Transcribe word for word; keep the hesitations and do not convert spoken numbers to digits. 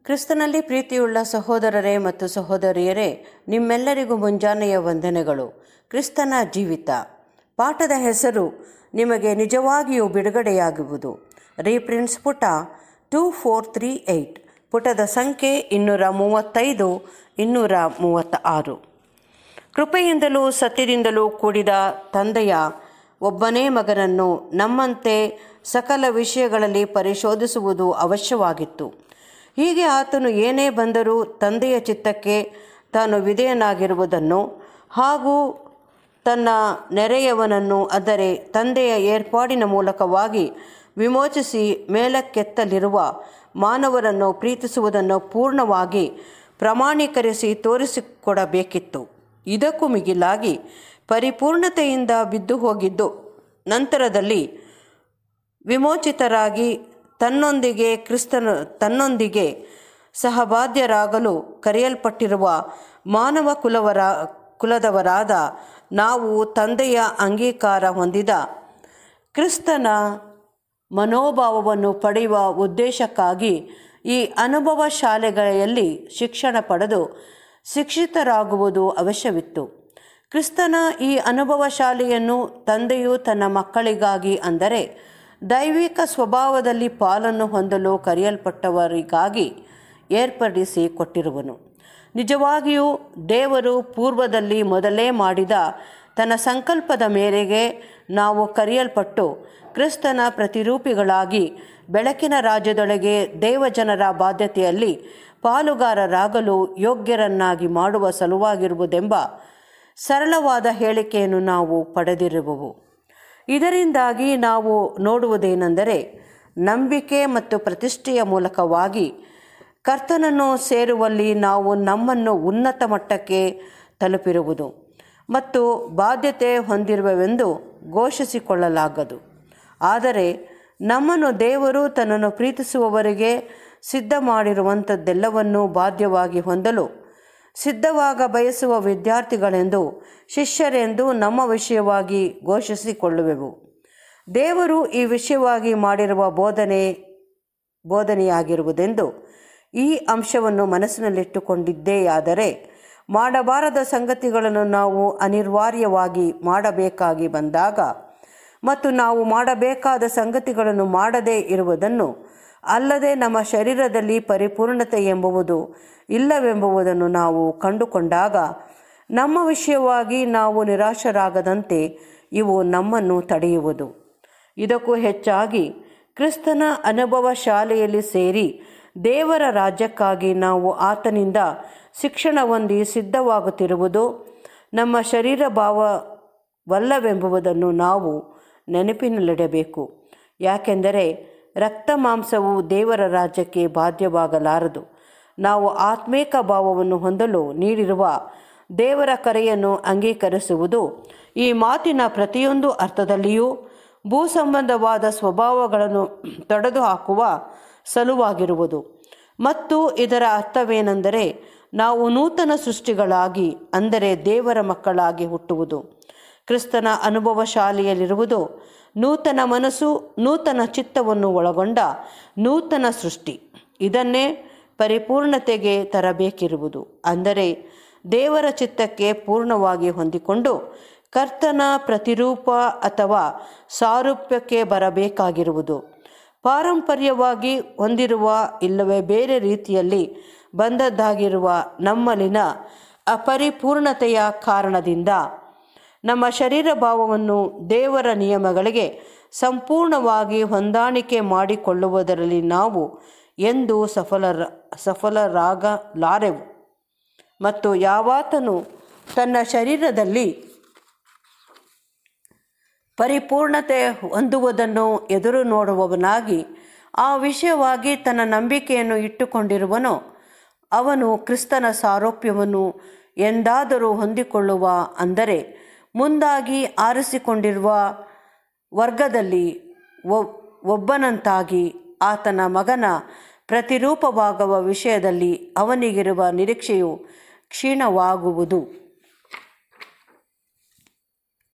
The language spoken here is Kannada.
ಕ್ರಿಸ್ತನಲ್ಲಿ ಪ್ರೀತಿಯುಳ್ಳ ಸಹೋದರರೇ ಮತ್ತು ಸಹೋದರಿಯರೇ, ನಿಮ್ಮೆಲ್ಲರಿಗೂ ಮುಂಜಾನೆಯ ವಂದನೆಗಳು. ಕ್ರಿಸ್ತನ ಜೀವಿತ ಪಾಠದ ಹೆಸರು ನಿಮಗೆ ನಿಜವಾಗಿಯೂ ಬಿಡುಗಡೆಯಾಗುವುದು. ರೀಪ್ರಿನ್ಸ್ ಪುಟ ಟೂ ಫೋರ್ ತ್ರೀ ಏಯ್ಟ್, ಪುಟದ ಸಂಖ್ಯೆ ಇನ್ನೂರ ಮೂವತ್ತೈದು ಇನ್ನೂರ ಮೂವತ್ತ ಆರು. ಕೃಪೆಯಿಂದಲೂ ಸತ್ಯದಿಂದಲೂ ಕೂಡಿದ ತಂದೆಯ ಒಬ್ಬನೇ ಮಗನನ್ನು ನಮ್ಮಂತೆ ಸಕಲ ವಿಷಯಗಳಲ್ಲಿ ಪರಿಶೋಧಿಸುವುದು ಅವಶ್ಯವಾಗಿತ್ತು. ಹೀಗೆ ಆತನು ಏನೇ ಬಂದರೂ ತಂದೆಯ ಚಿತ್ತಕ್ಕೆ ತಾನು ವಿಧೇಯನಾಗಿರುವುದನ್ನು ಹಾಗೂ ತನ್ನ ನೆರೆಯವನನ್ನು ಅಂದರೆ ತಂದೆಯ ಏರ್ಪಾಡಿನ ಮೂಲಕವಾಗಿ ವಿಮೋಚಿಸಿ ಮೇಲಕ್ಕೆತ್ತಲಿರುವ ಮಾನವರನ್ನು ಪ್ರೀತಿಸುವುದನ್ನು ಪೂರ್ಣವಾಗಿ ಪ್ರಮಾಣೀಕರಿಸಿ ತೋರಿಸಿಕೊಡಬೇಕಿತ್ತು. ಇದಕ್ಕೂ ಮಿಗಿಲಾಗಿ ಪರಿಪೂರ್ಣತೆಯಿಂದ ಬಿದ್ದು ಹೋಗಿದ್ದು ನಂತರದಲ್ಲಿ ವಿಮೋಚಿತರಾಗಿ ತನ್ನೊಂದಿಗೆ ಕ್ರಿಸ್ತನ ತನ್ನೊಂದಿಗೆ ಸಹಬಾಧ್ಯರಾಗಲು ಕರೆಯಲ್ಪಟ್ಟಿರುವ ಮಾನವ ಕುಲವರ ಕುಲದವರಾದ ನಾವು ತಂದೆಯ ಅಂಗೀಕಾರ ಹೊಂದಿದ ಕ್ರಿಸ್ತನ ಮನೋಭಾವವನ್ನು ಪಡೆಯುವ ಉದ್ದೇಶಕ್ಕಾಗಿ ಈ ಅನುಭವ ಶಾಲೆಗಳಲ್ಲಿ ಶಿಕ್ಷಣ ಪಡೆದು ಶಿಕ್ಷಿತರಾಗುವುದು ಅವಶ್ಯವಿತ್ತು. ಕ್ರಿಸ್ತನ ಈ ಅನುಭವ ಶಾಲೆಯನ್ನು ತಂದೆಯು ತನ್ನ ಮಕ್ಕಳಿಗಾಗಿ ಅಂದರೆ ದೈವಿಕ ಸ್ವಭಾವದಲ್ಲಿ ಪಾಲನ್ನು ಹೊಂದಲು ಕರೆಯಲ್ಪಟ್ಟವರಿಗಾಗಿ ಏರ್ಪಡಿಸಿ ಕೊಟ್ಟಿರುವನು. ನಿಜವಾಗಿಯೂ ದೇವರು ಪೂರ್ವದಲ್ಲಿ ಮೊದಲೇ ಮಾಡಿದ ತನ್ನ ಸಂಕಲ್ಪದ ಮೇರೆಗೆ ನಾವು ಕರೆಯಲ್ಪಟ್ಟು ಕ್ರಿಸ್ತನ ಪ್ರತಿರೂಪಿಗಳಾಗಿ ಬೆಳಕಿನ ರಾಜ್ಯದೊಳಗೆ ದೇವಜನರ ಬಾಧ್ಯತೆಯಲ್ಲಿ ಪಾಲುಗಾರರಾಗಲು ಯೋಗ್ಯರನ್ನಾಗಿ ಮಾಡುವ ಸಲುವಾಗಿರುವುದೆಂಬ ಸರಳವಾದ ಹೇಳಿಕೆಯನ್ನು ನಾವು ಪಡೆದಿರುವೆವು. ಇದರಿಂದಾಗಿ ನಾವು ನೋಡುವುದೇನೆಂದರೆ, ನಂಬಿಕೆ ಮತ್ತು ಪ್ರತಿಷ್ಠೆಯ ಮೂಲಕವಾಗಿ ಕರ್ತನನ್ನು ಸೇರುವಲ್ಲಿ ನಾವು ನಮ್ಮನ್ನು ಉನ್ನತ ಮಟ್ಟಕ್ಕೆ ತಲುಪಿರುವುದು ಮತ್ತು ಬಾಧ್ಯತೆ ಹೊಂದಿರುವೆವೆಂದು ಘೋಷಿಸಿಕೊಳ್ಳಲಾಗದು. ಆದರೆ ನಮ್ಮನ್ನು ದೇವರು ತನ್ನನ್ನು ಪ್ರೀತಿಸುವವರಿಗೆ ಸಿದ್ಧ ಮಾಡಿರುವಂಥದ್ದೆಲ್ಲವನ್ನೂ ಬಾಧ್ಯವಾಗಿ ಹೊಂದಲು ಸಿದ್ಧವಾಗ ಬಯಸುವ ವಿದ್ಯಾರ್ಥಿಗಳೆಂದು ಶಿಷ್ಯರೆಂದು ನಮ್ಮ ವಿಷಯವಾಗಿ ಘೋಷಿಸಿಕೊಳ್ಳುವೆವು. ದೇವರು ಈ ವಿಷಯವಾಗಿ ಮಾಡಿರುವ ಬೋಧನೆ ಬೋಧನೆಯಾಗಿರುವುದೆಂದು ಈ ಅಂಶವನ್ನು ಮನಸ್ಸಿನಲ್ಲಿಟ್ಟುಕೊಂಡಿದ್ದೇಯಾದರೆ, ಮಾಡಬಾರದ ಸಂಗತಿಗಳನ್ನು ನಾವು ಅನಿವಾರ್ಯವಾಗಿ ಮಾಡಬೇಕಾಗಿ ಬಂದಾಗ ಮತ್ತು ನಾವು ಮಾಡಬೇಕಾದ ಸಂಗತಿಗಳನ್ನು ಮಾಡದೇ ಇರುವುದನ್ನು ಅಲ್ಲದೆ ನಮ್ಮ ಶರೀರದಲ್ಲಿ ಪರಿಪೂರ್ಣತೆ ಎಂಬುವುದು ಇಲ್ಲವೆಂಬುದನ್ನು ನಾವು ಕಂಡುಕೊಂಡಾಗ ನಮ್ಮ ವಿಷಯವಾಗಿ ನಾವು ನಿರಾಶರಾಗದಂತೆ ಇವು ನಮ್ಮನ್ನು ತಡೆಯುವುದು. ಇದಕ್ಕೂ ಹೆಚ್ಚಾಗಿ ಕ್ರಿಸ್ತನ ಅನುಭವ ಶಾಲೆಯಲ್ಲಿ ಸೇರಿ ದೇವರ ರಾಜ್ಯಕ್ಕಾಗಿ ನಾವು ಆತನಿಂದ ಶಿಕ್ಷಣ ಹೊಂದಿ ಸಿದ್ಧವಾಗುತ್ತಿರುವುದು ನಮ್ಮ ಶರೀರ ಭಾವವಲ್ಲವೆಂಬುದನ್ನು ನಾವು ನೆನಪಿನಲ್ಲಿಡಬೇಕು. ಯಾಕೆಂದರೆ ರಕ್ತ ಮಾಂಸವು ದೇವರ ರಾಜ್ಯಕ್ಕೆ ಬಾಧ್ಯವಾಗಲಾರದು. ನಾವು ಆತ್ಮಿಕ ಭಾವವನ್ನು ಹೊಂದಲು ನೀಡಿರುವ ದೇವರ ಕರೆಯನ್ನು ಅಂಗೀಕರಿಸುವುದು ಈ ಮಾತಿನ ಪ್ರತಿಯೊಂದು ಅರ್ಥದಲ್ಲಿಯೂ ಭೂ ಸಂಬಂಧವಾದ ಸ್ವಭಾವಗಳನ್ನು ತೊಡೆದುಹಾಕುವ ಸಲುವಾಗಿರುವುದು. ಮತ್ತು ಇದರ ಅರ್ಥವೇನೆಂದರೆ, ನಾವು ನೂತನ ಸೃಷ್ಟಿಗಳಾಗಿ ಅಂದರೆ ದೇವರ ಮಕ್ಕಳಾಗಿ ಹುಟ್ಟುವುದು. ಕ್ರಿಸ್ತನ ಅನುಭವ ಶಾಲೆಯಲ್ಲಿರುವುದು ನೂತನ ಮನಸ್ಸು, ನೂತನ ಚಿತ್ತವನ್ನು ಒಳಗೊಂಡ ನೂತನ ಸೃಷ್ಟಿ. ಇದನ್ನೇ ಪರಿಪೂರ್ಣತೆಗೆ ತರಬೇಕಿರುವುದು. ಅಂದರೆ ದೇವರ ಚಿತ್ತಕ್ಕೆ ಪೂರ್ಣವಾಗಿ ಹೊಂದಿಕೊಂಡು ಕರ್ತನ ಪ್ರತಿರೂಪ ಅಥವಾ ಸಾರೂಪ್ಯಕ್ಕೆ ಬರಬೇಕಾಗಿರುವುದು. ಪಾರಂಪರ್ಯವಾಗಿ ಹೊಂದಿರುವ ಇಲ್ಲವೇ ಬೇರೆ ರೀತಿಯಲ್ಲಿ ಬಂದದ್ದಾಗಿರುವ ನಮ್ಮಲ್ಲಿನ ಅಪರಿಪೂರ್ಣತೆಯ ಕಾರಣದಿಂದ ನಮ್ಮ ಶರೀರ ಭಾವವನ್ನು ದೇವರ ನಿಯಮಗಳಿಗೆ ಸಂಪೂರ್ಣವಾಗಿ ಹೊಂದಾಣಿಕೆ ಮಾಡಿಕೊಳ್ಳುವುದರಲ್ಲಿ ನಾವು ಎಂದೂ ಸಫಲರ ಸಫಲರಾಗಲಾರೆವು. ಮತ್ತು ಯಾವಾತನು ತನ್ನ ಶರೀರದಲ್ಲಿ ಪರಿಪೂರ್ಣತೆ ಹೊಂದುವುದನ್ನು ಎದುರು ನೋಡುವವನಾಗಿ ಆ ವಿಷಯವಾಗಿ ತನ್ನ ನಂಬಿಕೆಯನ್ನು ಇಟ್ಟುಕೊಂಡಿರುವನೋ ಅವನು ಕ್ರಿಸ್ತನ ಸಾರೂಪ್ಯವನ್ನು ಎಂದಾದರೂ ಹೊಂದಿಕೊಳ್ಳುವ ಅಂದರೆ ಮುಂದಾಗಿ ಆರಿಸಿಕೊಂಡಿರುವ ವರ್ಗದಲ್ಲಿ ಒಬ್ಬನಂತಾಗಿ ಆತನ ಮಗನ ಪ್ರತಿರೂಪವಾಗುವ ವಿಷಯದಲ್ಲಿ ಅವನಿಗಿರುವ ನಿರೀಕ್ಷೆಯು ಕ್ಷೀಣವಾಗುವುದು.